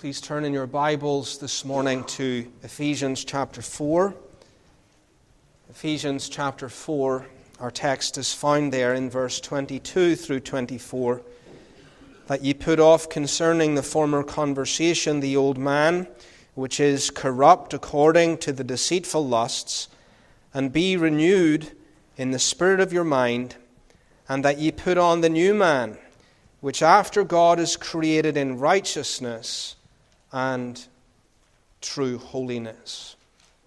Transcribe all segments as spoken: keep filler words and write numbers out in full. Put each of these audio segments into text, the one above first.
Please turn in your Bibles this morning to Ephesians chapter four. Ephesians chapter four, our text is found there in verse twenty-two through twenty-four. That ye put off concerning the former conversation the old man, which is corrupt according to the deceitful lusts, and be renewed in the spirit of your mind, and that ye put on the new man, which after God is created in righteousness and true holiness.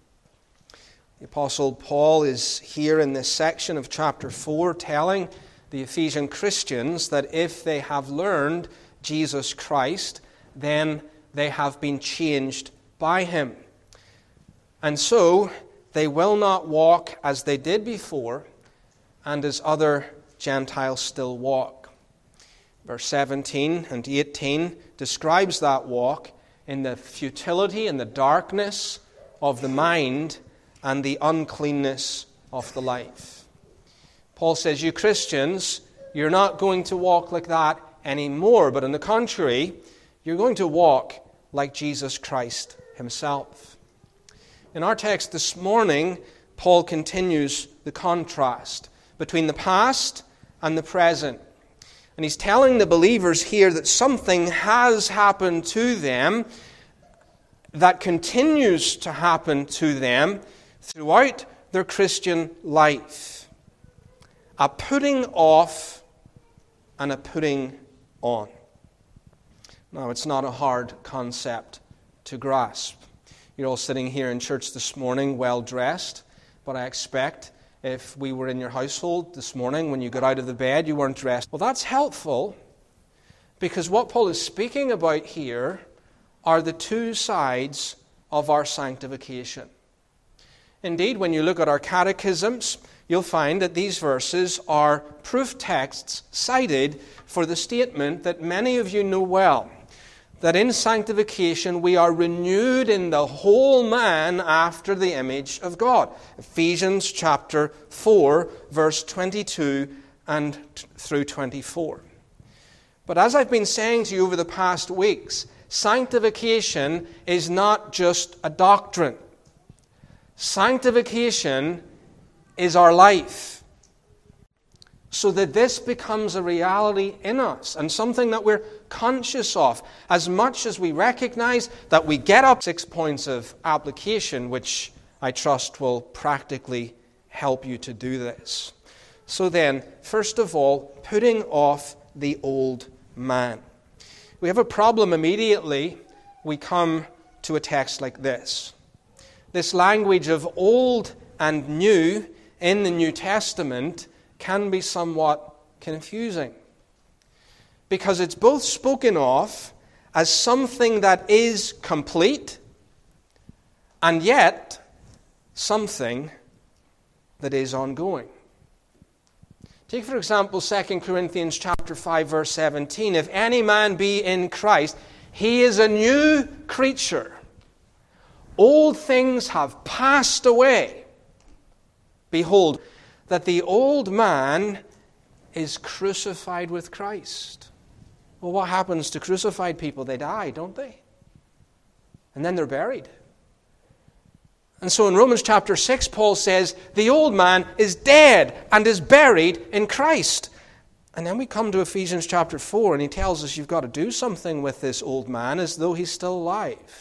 The Apostle Paul is here in this section of chapter four telling the Ephesian Christians that if they have learned Jesus Christ, then they have been changed by Him. And so they will not walk as they did before and as other Gentiles still walk. Verse seventeen and eighteen describes that walk in the futility and the darkness of the mind and the uncleanness of the life. Paul says, you Christians, you're not going to walk like that anymore, but on the contrary, you're going to walk like Jesus Christ Himself. In our text this morning, Paul continues the contrast between the past and the present. And he's telling the believers here that something has happened to them that continues to happen to them throughout their Christian life. A putting off and a putting on. Now, it's not a hard concept to grasp. You're all sitting here in church this morning well dressed, but I expect if we were in your household this morning, when you got out of the bed, you weren't dressed. Well, that's helpful, because what Paul is speaking about here are the two sides of our sanctification. Indeed, when you look at our catechisms, you'll find that these verses are proof texts cited for the statement that many of you know well, that in sanctification we are renewed in the whole man after the image of God. Ephesians chapter four, verse twenty-two and through twenty-four. But as I've been saying to you over the past weeks, sanctification is not just a doctrine. Sanctification is our life. So that this becomes a reality in us and something that we're conscious of as much as we recognize that we get up six points of application, which I trust will practically help you to do this. So then, first of all, putting off the old man. We have a problem immediately. We come to a text like this. This language of old and new in the New Testament can be somewhat confusing, because it's both spoken of as something that is complete and yet something that is ongoing. Take, for example, Second Corinthians chapter five, verse seventeen. If any man be in Christ, he is a new creature. Old things have passed away. Behold, that the old man is crucified with Christ. Well, what happens to crucified people? They die, don't they? And then they're buried. And so in Romans chapter six, Paul says, the old man is dead and is buried in Christ. And then we come to Ephesians chapter four, and he tells us you've got to do something with this old man as though he's still alive.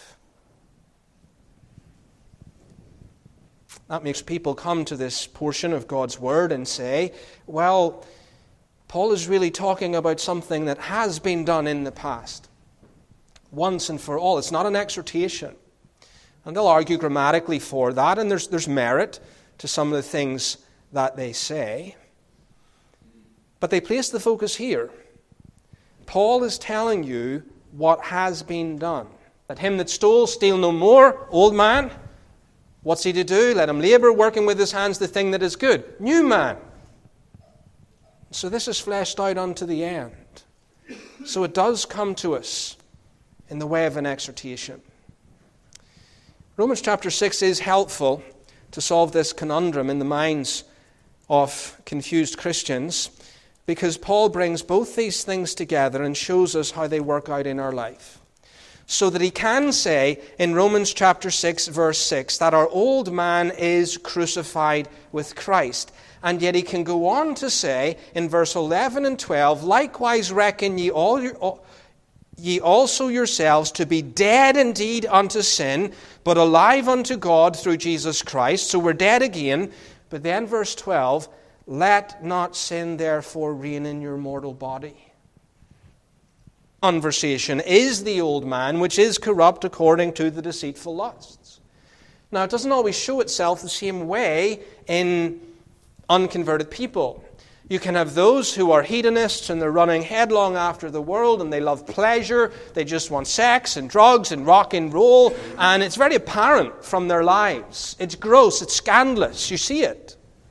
That makes people come to this portion of God's Word and say, well, Paul is really talking about something that has been done in the past, once and for all. It's not an exhortation. And they'll argue grammatically for that, and there's, there's merit to some of the things that they say. But they place the focus here. Paul is telling you what has been done. That him that stole, steal no more, old man. What's he to do? Let him labor, working with his hands the thing that is good. New man. So this is fleshed out unto the end. So it does come to us in the way of an exhortation. Romans chapter six is helpful to solve this conundrum in the minds of confused Christians, because Paul brings both these things together and shows us how they work out in our life. so that he can say in Romans chapter six, verse six, that our old man is crucified with Christ. And yet he can go on to say in verse eleven and twelve, likewise reckon ye all your, ye also yourselves to be dead indeed unto sin, but alive unto God through Jesus Christ. So we're dead again. But then verse twelve, let not sin therefore reign in your mortal body. Conversation is the old man, which is corrupt according to the deceitful lusts. Now, it doesn't always show itself the same way in unconverted people. You can have those who are hedonists and they're running headlong after the world and they love pleasure. They just want sex and drugs and rock and roll. And it's very apparent from their lives. It's gross. It's scandalous. You see it.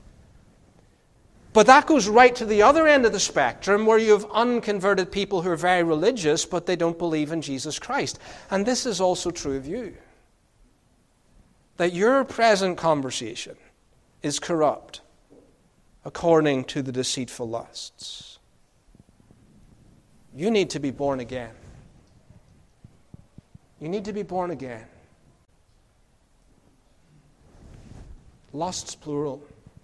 But that goes right to the other end of the spectrum where you have unconverted people who are very religious, but they don't believe in Jesus Christ. And this is also true of you. That your present conversation is corrupt according to the deceitful lusts. You need to be born again. You need to be born again. Lusts, plural.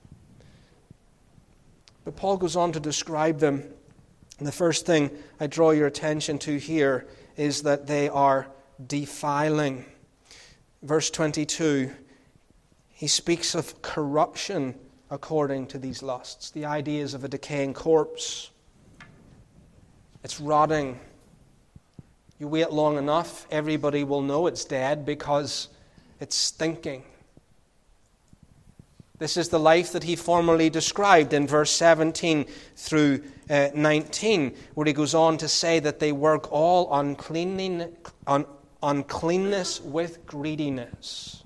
But Paul goes on to describe them. And the first thing I draw your attention to here is that they are defiling. Verse twenty-two, he speaks of corruption according to these lusts. The idea is of a decaying corpse. It's rotting. You wait long enough, everybody will know it's dead because it's stinking. This is the life that he formerly described in verse seventeen through uh, nineteen, where he goes on to say that they work all uncleanness, un, uncleanness with greediness.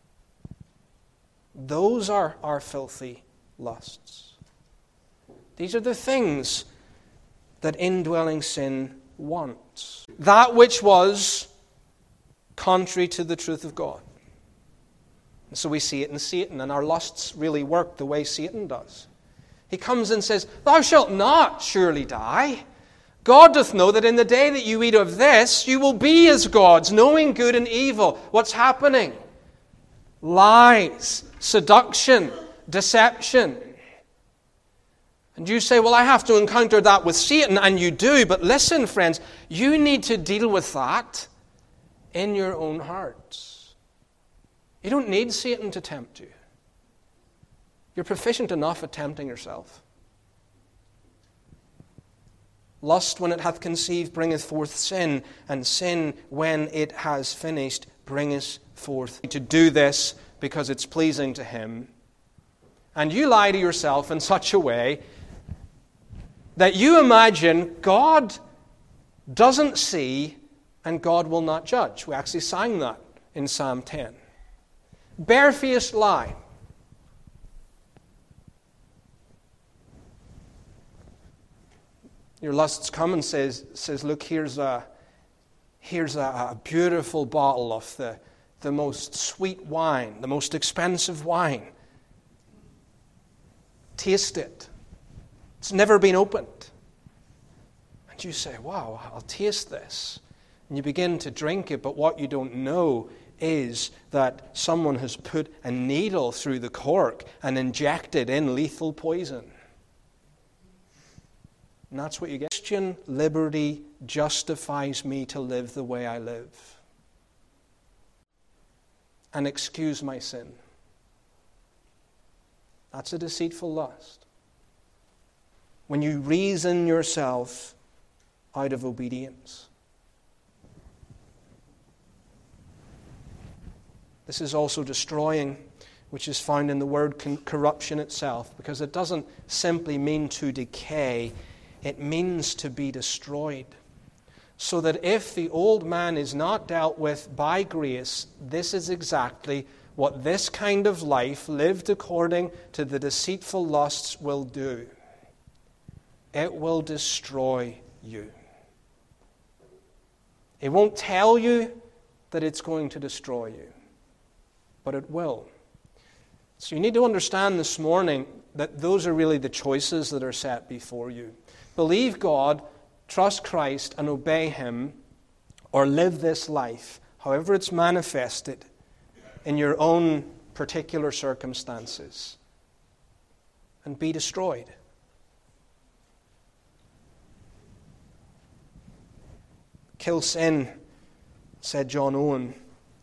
Those are our filthy lusts. These are the things that indwelling sin wants. That which was contrary to the truth of God. And so we see it in Satan, and our lusts really work the way Satan does. He comes and says, thou shalt not surely die. God doth know that in the day that you eat of this, you will be as gods, knowing good and evil. What's happening? Lies, seduction, deception. And you say, well, I have to encounter that with Satan, and you do. But listen, friends, you need to deal with that in your own hearts. You don't need Satan to tempt you. You're proficient enough at tempting yourself. Lust, when it hath conceived, bringeth forth sin, and sin, when it has finished, bringeth forth. To do this because it's pleasing to him. And you lie to yourself in such a way that you imagine God doesn't see and God will not judge. We actually sang that in Psalm ten. Barefaced lie. Your lusts come and says, says look, here's a here's a, a beautiful bottle of the, the most sweet wine, the most expensive wine. Taste it. It's never been opened. And you say, wow, I'll taste this. And you begin to drink it, but what you don't know is that someone has put a needle through the cork and injected in lethal poison. And that's what you get. Christian liberty justifies me to live the way I live and excuse my sin. That's a deceitful lust. When you reason yourself out of obedience. This is also destroying, which is found in the word corruption itself, because it doesn't simply mean to decay, it means to be destroyed. So that if the old man is not dealt with by grace, this is exactly what this kind of life, lived according to the deceitful lusts, will do. It will destroy you. It won't tell you that it's going to destroy you, but it will. So you need to understand this morning that those are really the choices that are set before you. Believe God, trust Christ, and obey Him, or live this life, however it's manifested, in your own particular circumstances, and be destroyed. Kill sin, said John Owen,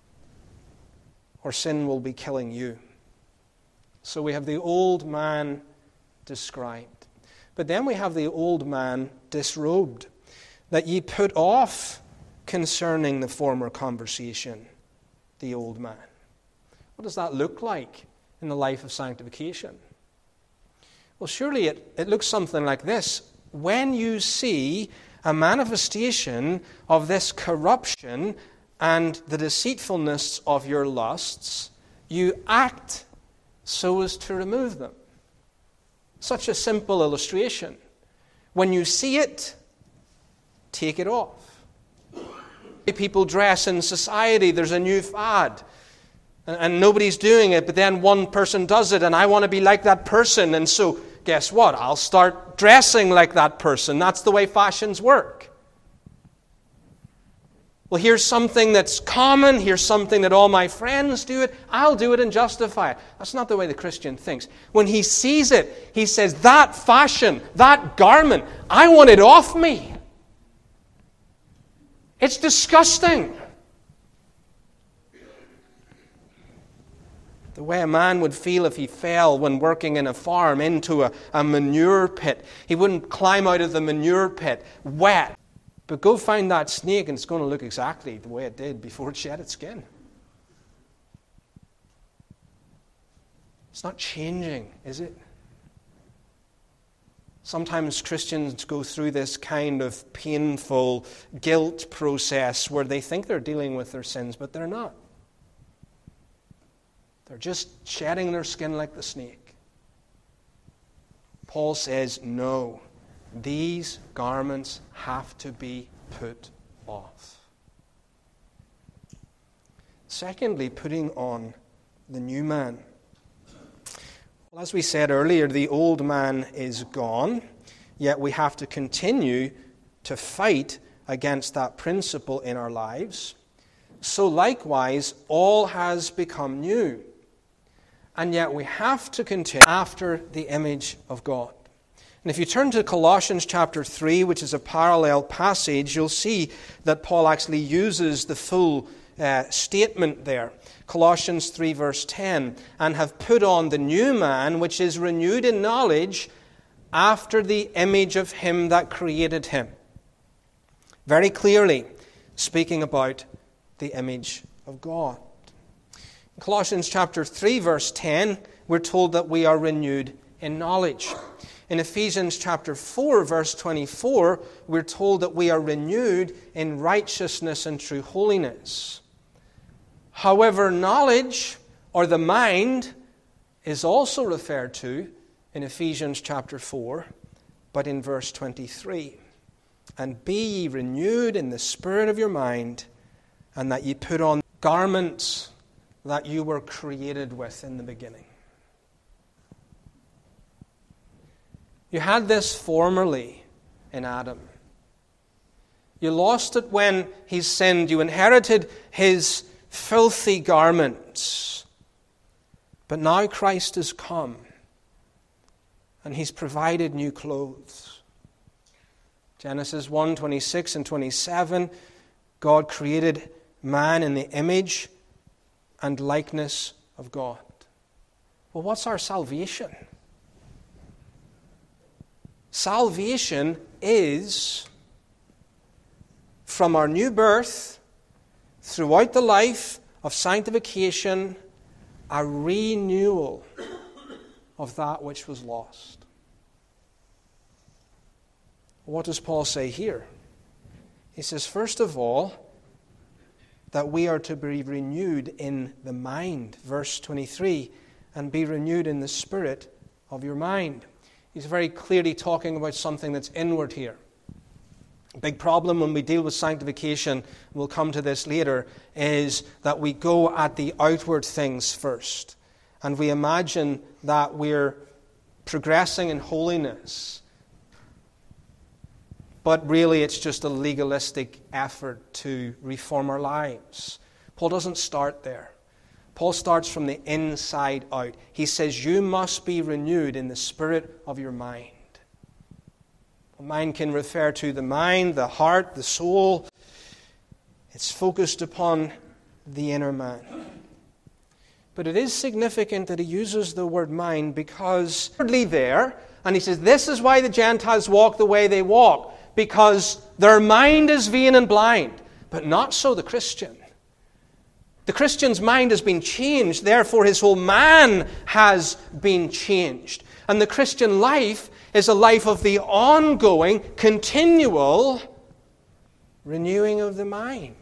or sin will be killing you. So we have the old man described. But then we have the old man disrobed, that ye put off concerning the former conversation, the old man. What does that look like in the life of sanctification? Well, surely it, it looks something like this. When you see a manifestation of this corruption and the deceitfulness of your lusts, you act so as to remove them. Such a simple illustration. When you see it, take it off. People dress in society, there's a new fad, and, and nobody's doing it, but then one person does it, and I want to be like that person, and so guess what? I'll start dressing like that person. That's the way fashions work. Well, here's something that's common. Here's something that all my friends do it. I'll do it and justify it. That's not the way the Christian thinks. When he sees it, he says, that fashion, that garment, I want it off me. It's disgusting. The way a man would feel if he fell when working in a farm into a, a manure pit. He wouldn't climb out of the manure pit wet. But go find that snake and it's going to look exactly the way it did before it shed its skin. It's not changing, is it? Sometimes Christians go through this kind of painful guilt process where they think they're dealing with their sins, but they're not. They're just shedding their skin like the snake. Paul says, no, these garments have to be put off. Secondly, putting on the new man. Well, as we said earlier, the old man is gone, yet we have to continue to fight against that principle in our lives. So likewise, all has become new. And yet we have to continue after the image of God. And if you turn to Colossians chapter three, which is a parallel passage, you'll see that Paul actually uses the full uh, statement there. Colossians three verse ten, and have put on the new man, which is renewed in knowledge after the image of him that created him. Very clearly speaking about the image of God. In Colossians chapter three verse ten, we're told that we are renewed in knowledge. In Ephesians chapter four verse twenty-four, we're told that we are renewed in righteousness and true holiness. However, knowledge, or the mind, is also referred to in Ephesians chapter four, but in verse twenty-three. And be ye renewed in the spirit of your mind, and that ye put on garments that you were created with in the beginning. You had this formerly in Adam. You lost it when he sinned. You inherited his filthy garments. But now Christ has come, and he's provided new clothes. Genesis one, twenty-six and twenty-seven, God created man in the image and likeness of God. Well, what's our salvation? Salvation is, from our new birth, throughout the life of sanctification, a renewal of that which was lost. What does Paul say here? He says, first of all, that we are to be renewed in the mind. Verse twenty-three, and be renewed in the spirit of your mind. He's very clearly talking about something that's inward here. A big problem when we deal with sanctification, we'll come to this later, is that we go at the outward things first. And we imagine that we're progressing in holiness but really it's just a legalistic effort to reform our lives. Paul doesn't start there. Paul starts from the inside out. He says, you must be renewed in the spirit of your mind. Mind can refer to the mind, the heart, the soul. It's focused upon the inner man. But it is significant that he uses the word mind because thirdly there, and he says, this is why the Gentiles walk the way they walk, because their mind is vain and blind, but not so the Christian. The Christian's mind has been changed, therefore his whole man has been changed. And the Christian life is a life of the ongoing, continual renewing of the mind.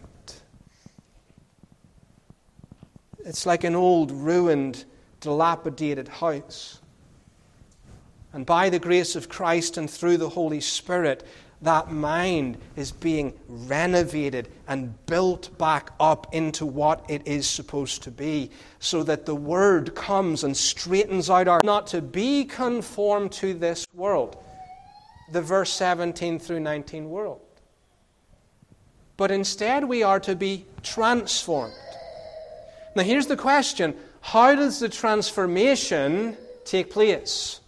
It's like an old, ruined, dilapidated house. And by the grace of Christ and through the Holy Spirit, that mind is being renovated and built back up into what it is supposed to be, so that the Word comes and straightens out our... Not to be conformed to this world, the verse seventeen through nineteen world. But instead we are to be transformed. Now here's the question. How does the transformation take place?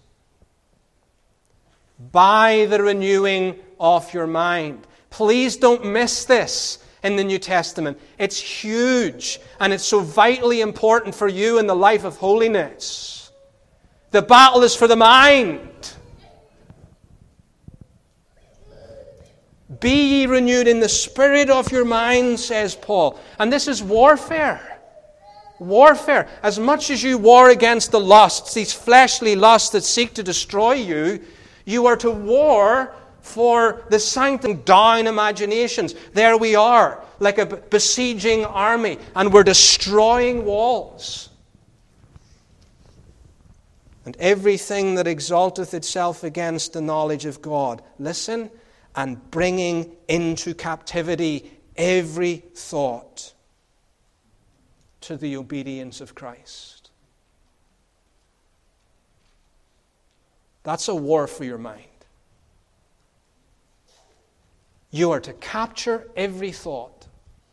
By the renewing of your mind. Please don't miss this in the New Testament. It's huge, and it's so vitally important for you in the life of holiness. The battle is for the mind. Be ye renewed in the spirit of your mind, says Paul. And this is warfare. Warfare. As much as you war against the lusts, these fleshly lusts that seek to destroy you, you are to war for the sanctum down imaginations. There we are, like a besieging army, and we're destroying walls. And everything that exalteth itself against the knowledge of God, listen, and bringing into captivity every thought to the obedience of Christ. That's a war for your mind. You are to capture every thought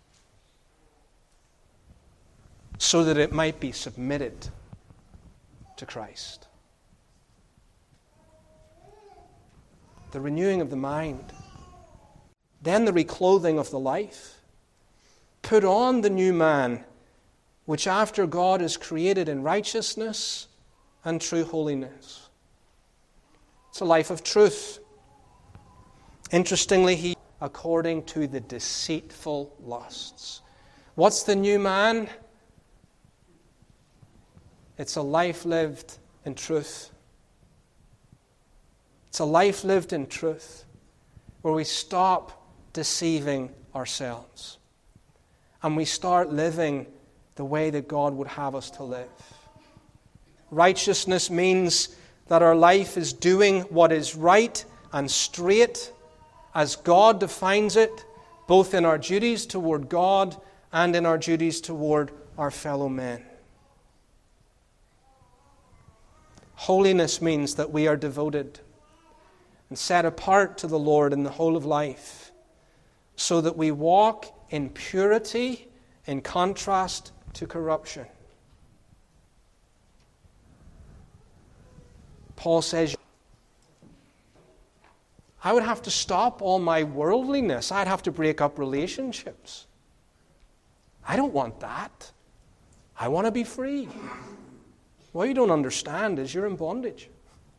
so that it might be submitted to Christ. The renewing of the mind. Then the reclothing of the life. Put on the new man, which after God is created in righteousness and true holiness. It's a life of truth. Interestingly, he according to the deceitful lusts. What's the new man? It's a life lived in truth. It's a life lived in truth where we stop deceiving ourselves and we start living the way that God would have us to live. Righteousness means that our life is doing what is right and straight as God defines it, both in our duties toward God and in our duties toward our fellow men. Holiness means that we are devoted and set apart to the Lord in the whole of life, so that we walk in purity in contrast to corruption. Paul says, I would have to stop all my worldliness. I'd have to break up relationships. I don't want that. I want to be free. What you don't understand is you're in bondage.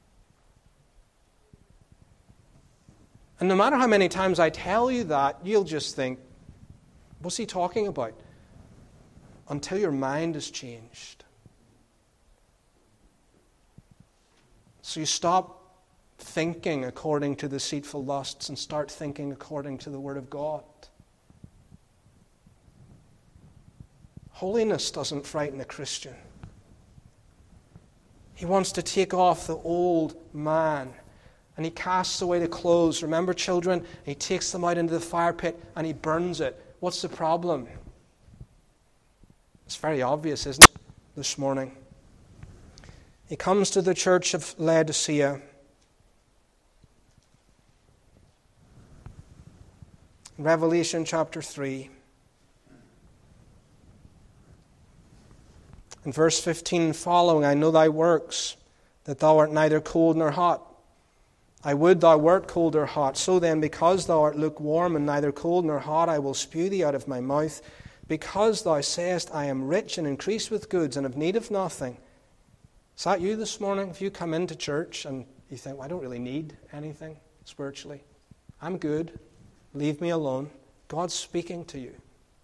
And no matter how many times I tell you that, you'll just think, what's he talking about? Until your mind is changed. So you stop thinking according to deceitful lusts and start thinking according to the Word of God. Holiness doesn't frighten a Christian. He wants to take off the old man and he casts away the clothes. Remember, children? He takes them out into the fire pit and he burns it. What's the problem? It's very obvious, isn't it, this morning? He comes to the church of Laodicea. Revelation chapter three. In verse fifteen following, I know thy works, that thou art neither cold nor hot. I would thou wert cold or hot. So then, because thou art lukewarm and neither cold nor hot, I will spew thee out of my mouth. Because thou sayest, I am rich and increase with goods and have need of nothing. Is that you this morning? If you come into church and you think, well, I don't really need anything spiritually. I'm good. Leave me alone. God's speaking to you.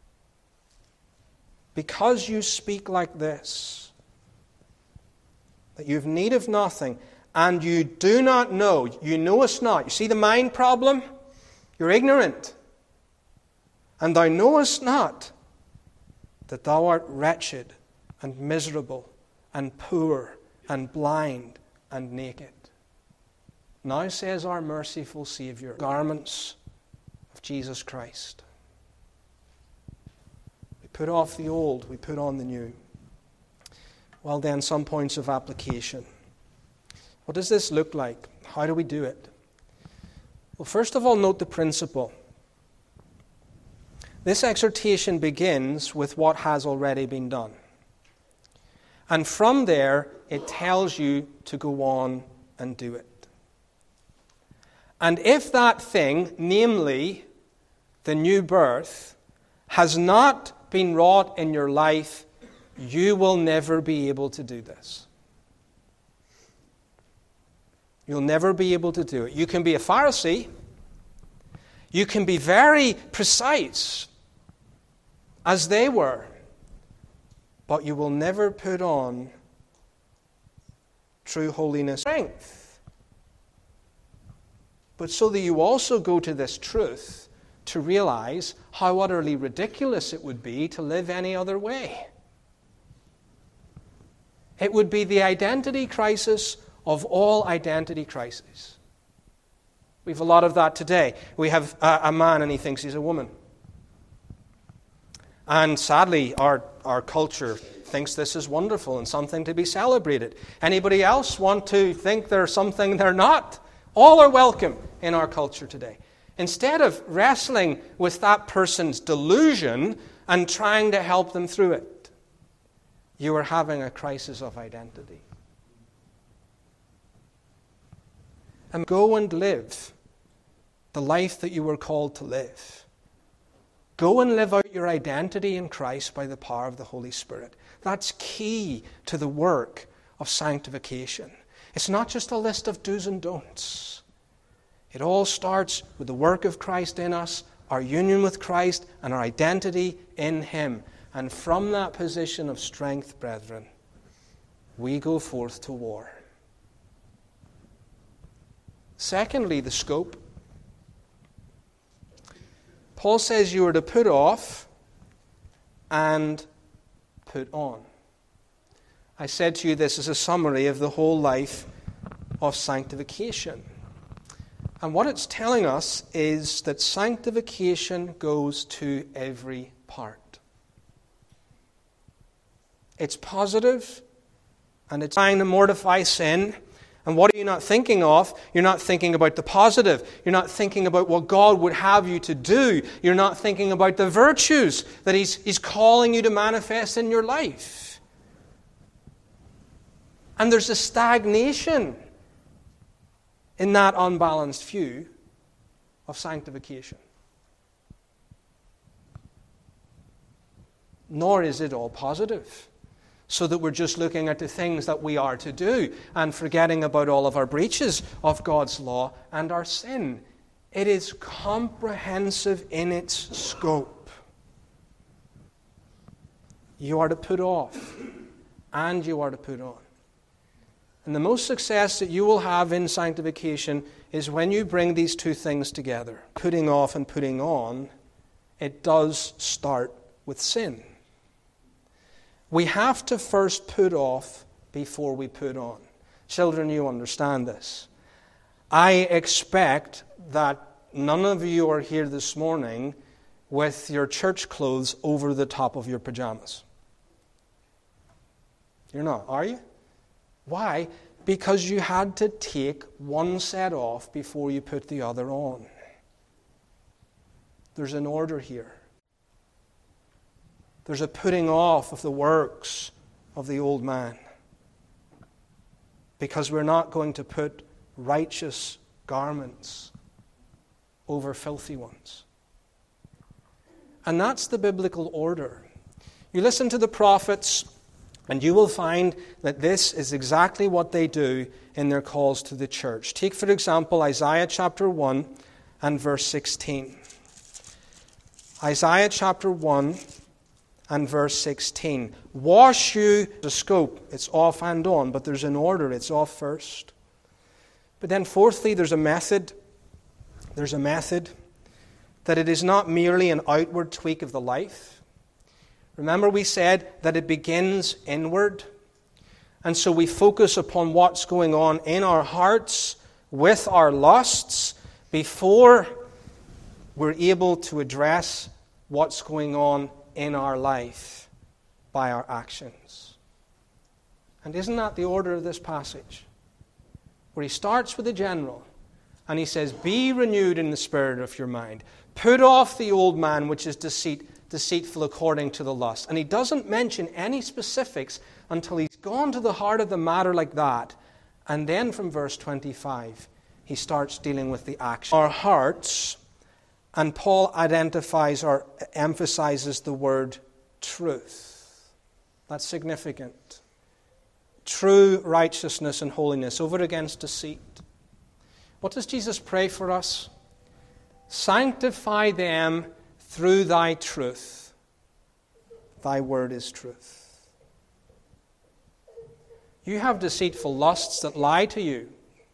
Because you speak like this, that you have need of nothing, and you do not know, you knowest not. You see the mind problem? You're ignorant. And thou knowest not that thou art wretched and miserable and poor and blind and naked. Now says our merciful Saviour, garments of Jesus Christ. We put off the old, we put on the new. Well then, some points of application. What does this look like? How do we do it? Well, first of all, note the principle. This exhortation begins with what has already been done. And from there, it tells you to go on and do it. And if that thing, namely the new birth, has not been wrought in your life, you will never be able to do this. You'll never be able to do it. You can be a Pharisee. You can be very precise, as they were. But you will never put on true holiness strength. But so that you also go to this truth to realize how utterly ridiculous it would be to live any other way. It would be the identity crisis of all identity crises. We have a lot of that today. We have a, a man and he thinks he's a woman. And sadly, our, our culture thinks this is wonderful and something to be celebrated. Anybody else want to think they're something they're not? All are welcome in our culture today. Instead of wrestling with that person's delusion and trying to help them through it, you are having a crisis of identity. And go and live the life that you were called to live. Go and live out your identity in Christ by the power of the Holy Spirit. That's key to the work of sanctification. It's not just a list of do's and don'ts. It all starts with the work of Christ in us, our union with Christ, and our identity in Him. And from that position of strength, brethren, we go forth to war. Secondly, the scope. Paul says you are to put off and put on. I said to you this is a summary of the whole life of sanctification. And what it's telling us is that sanctification goes to every part. It's positive, and it's trying to mortify sin. And what are you not thinking of? You're not thinking about the positive. You're not thinking about what God would have you to do. You're not thinking about the virtues that He's, he's calling you to manifest in your life. And there's a stagnation in that unbalanced view of sanctification. Nor is it all positive, so that we're just looking at the things that we are to do and forgetting about all of our breaches of God's law and our sin. It is comprehensive in its scope. You are to put off and you are to put on. And the most success that you will have in sanctification is when you bring these two things together. Putting off and putting on, it does start with sin. We have to first put off before we put on. Children, you understand this. I expect that none of you are here this morning with your church clothes over the top of your pajamas. You're not, are you? Why? Because you had to take one set off before you put the other on. There's an order here. There's a putting off of the works of the old man. Because we're not going to put righteous garments over filthy ones. And that's the biblical order. You listen to the prophets, and you will find that this is exactly what they do in their calls to the church. Take, for example, Isaiah chapter one and verse sixteen. Isaiah chapter one and verse sixteen. Wash you, the scope, it's off and on, but there's an order, it's off first. But then fourthly, there's a method. There's a method that it is not merely an outward tweak of the life. Remember we said that it begins inward. And so we focus upon what's going on in our hearts with our lusts before we're able to address what's going on in our life by our actions. And isn't that the order of this passage? Where he starts with the general and he says, be renewed in the spirit of your mind. Put off the old man which is deceit, deceitful according to the lust. And he doesn't mention any specifics until he's gone to the heart of the matter like that. And then from verse twenty-five, he starts dealing with the action. Our hearts, and Paul identifies or emphasizes the word truth. That's significant. True righteousness and holiness over against deceit. What does Jesus pray for us? Sanctify them through thy truth. Thy word is truth. You have deceitful lusts that lie to you.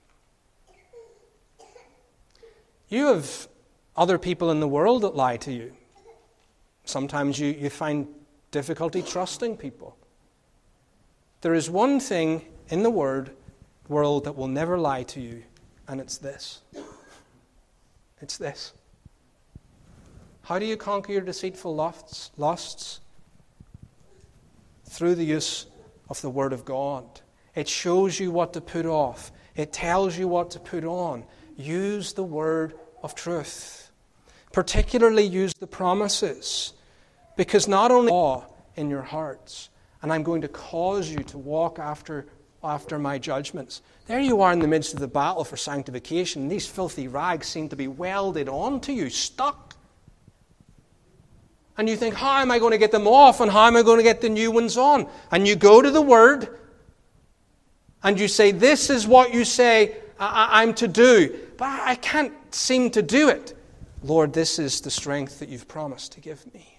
You have other people in the world that lie to you. Sometimes you, you find difficulty trusting people. There is one thing in the word, world that will never lie to you, and it's this. It's this. How do you conquer your deceitful lusts? lusts? Through the use of the Word of God. It shows you what to put off. It tells you what to put on. Use the word of truth. Particularly use the promises. Because not only law in your hearts, and I'm going to cause you to walk after, after my judgments. There you are in the midst of the battle for sanctification. These filthy rags seem to be welded onto you, stuck. And you think, how am I going to get them off, and how am I going to get the new ones on? And you go to the Word, and you say, this is what you say I- I'm to do. But I can't seem to do it. Lord, this is the strength that you've promised to give me.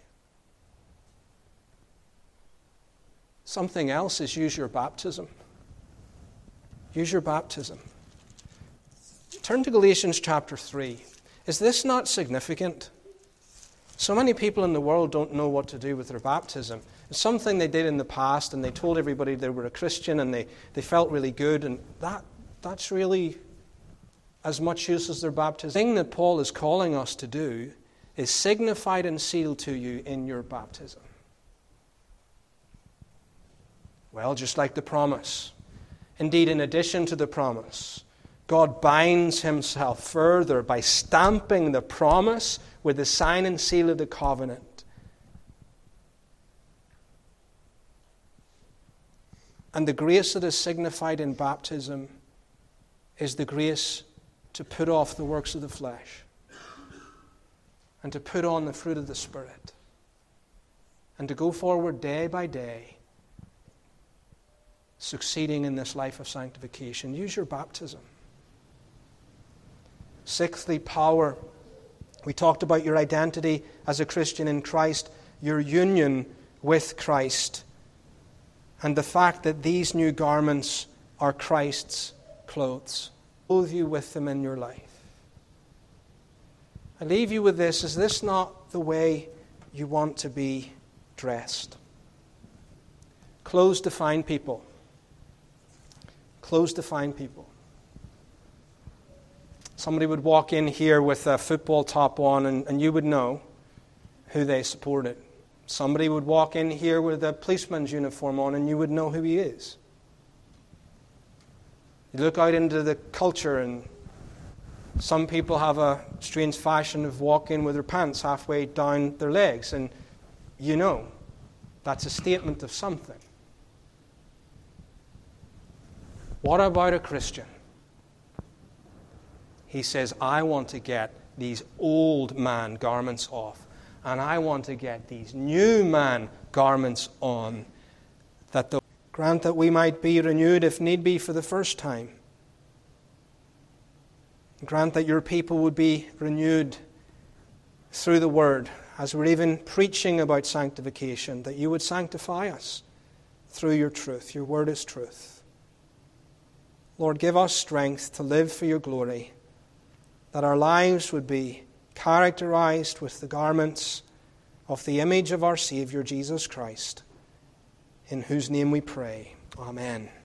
Something else is use your baptism. Use your baptism. Turn to Galatians chapter three. Is this not significant? So many people in the world don't know what to do with their baptism. It's something they did in the past, and they told everybody they were a Christian, and they, they felt really good, and that that's really as much use as their baptism. The thing that Paul is calling us to do is signified and sealed to you in your baptism. Well, just like the promise. Indeed, in addition to the promise, God binds himself further by stamping the promise with the sign and seal of the covenant. And the grace that is signified in baptism is the grace to put off the works of the flesh and to put on the fruit of the Spirit and to go forward day by day, succeeding in this life of sanctification. Use your baptism. Sixthly, power. We talked about your identity as a Christian in Christ, your union with Christ, and the fact that these new garments are Christ's clothes. Clothe you with them in your life. I leave you with this. Is this not the way you want to be dressed? Clothes define people. Clothes define people. Somebody would walk in here with a football top on, and, and you would know who they supported. Somebody would walk in here with a policeman's uniform on, and you would know who he is. You look out into the culture, and Some people have a strange fashion of walking with their pants halfway down their legs, and you know, that's a statement of something. What about a Christian? He says, I want to get these old man garments off, and I want to get these new man garments on, that the grant that we might be renewed, if need be, for the first time. Grant that your people would be renewed through the Word, as we're even preaching about sanctification, that you would sanctify us through your truth. Your Word is truth. Lord, give us strength to live for your glory, that our lives would be characterized with the garments of the image of our Savior, Jesus Christ, in whose name we pray. Amen.